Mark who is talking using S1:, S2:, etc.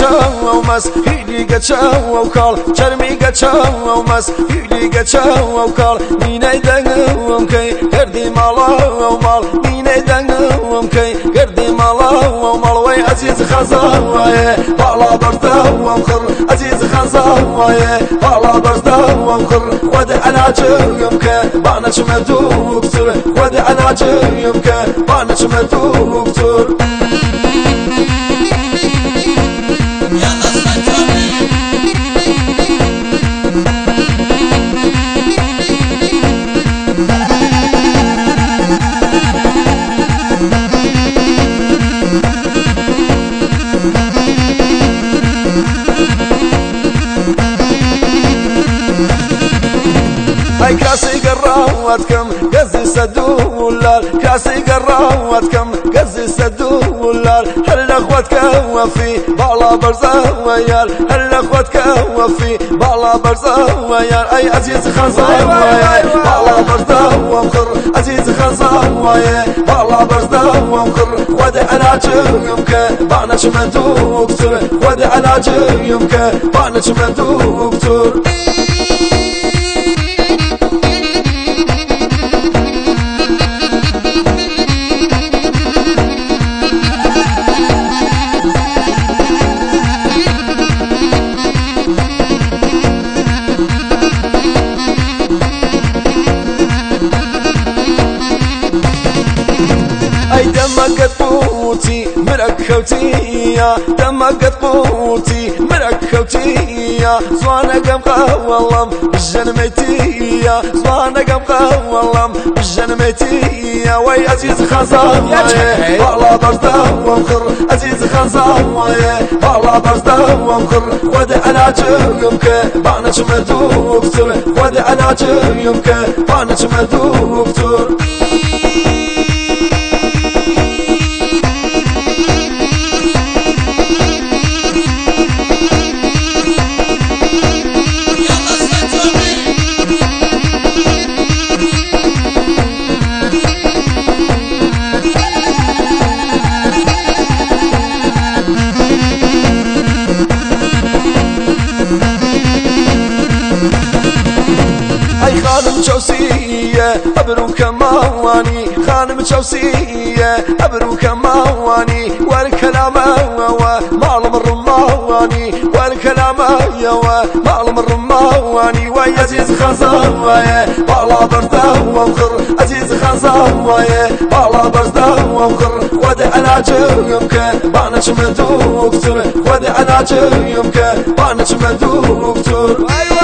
S1: ومس هيلي قتشا وكال شرمي قتشا ومس هيلي قتشا وكال ميناي دنگمكي قردي مالا ومال ميناي دنگمكي قردي مالا ومال وي عزيز خزاوي بالا بردا ومخر عزيز خزاوي بالا بردا ومخر ود على جيمك بانا شمدو كتر ود على جيمك بانا شمدو كتر كاسي قراواتكم قزي سدولال كاسي قراواتكم قزي سدولال هل اخواتك وفي بالا برزا ويال هل اخواتك وفي بالا برزا ويال اي عزيز خزاوي بالا برزا ومخر عزيز خزاوي بالا برزا ومخر ود على جيمك بانا شمدو كتر ود على جيمك بانا شمدو كتر دمقت قوتي مركوتي دمقت قوتي مركوتي زوانا قمقا والله بالجنميتي زوانا قمقا والله بالجنميتي وي عزيز خزاوي والله برزدا ومخر عزيز خزاوي والله برزدا ومخر ود على جيمك بانا شمدو كتر ود على جيمك بانا شمدو كتر خانم چوسیه ابرو کماوانی خانم چوسیه ابرو کماوانی والكلام و معلم الرماوانی والكلام و معلم الرماوانی وي عزيز خزاوي بالا بردا ومخر عزيز خزاوي بالا بردا ومخر ود على جيمك بانا شمدو كتر ود على جيمك بانا شمدو كتر